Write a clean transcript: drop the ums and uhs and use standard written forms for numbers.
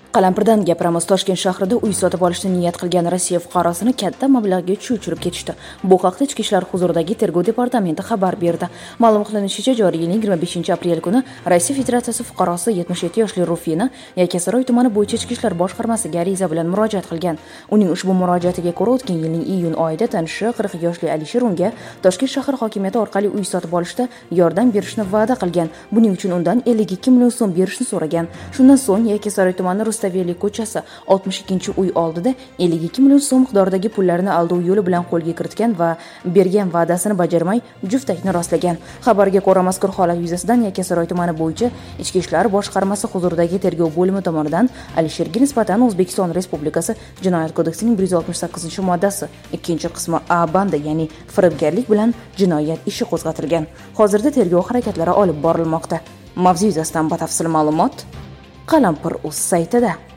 Qalampirdan gapiramiz. Toshkent shahrida uy sotib olishni niyat qilgan Rossiya fuqarosini katta mablag'ga cho'chirib ketishdi. Bu haqda Ichki ishlar huzuridagi tergov departamenti xabar berdi. Ma'lum qilinishicha, joriy yilning 25-aprel kuni Rossiya Federatsiyasi fuqarosi 77 yoshli Rufina Yakkasaroy tumani bo'yicha Ichki ishlar boshqarmasiga ariza bilan murojaat qilgan. Uning ushbu murojaatiga ko'ra, o'tgan yilning iyun oyida tanishi 40 yoshli Alisher unga Toshkent shahar hokimiyati orqali uy sotib olishda yordam berishni va'da qilgan. Buning uchun undan 52 million so'm berishni so'ragan. Shundan so'ng Yakkasaroy tumani Rustaveli ko'chasi 62-uy oldida 52 million so'm miqdoridagi pullarni aldov yo'li bilan qo'lga kiritgan va bergan va'dasini bajarmay juftakni rostlagan. Xabarga ko'ra, mazkur holat yuzasidan Yakkasaroy tumani bo'yicha Ichki ishlar boshqarmasi huzuridagi tergov bo'limi tomonidan Alisherga nisbatan O'zbekiston Respublikasi Jinoyat kodeksining 168-moddasi 2-qismi A bandi, ya'ni firibgarlik bilan jinoyat ishi qo'zg'atilgan. Hozirda tergov harakatlari olib borilmoqda. Mavzu yuzasidan batafsil ma'lumot Qalampir.uz saytida.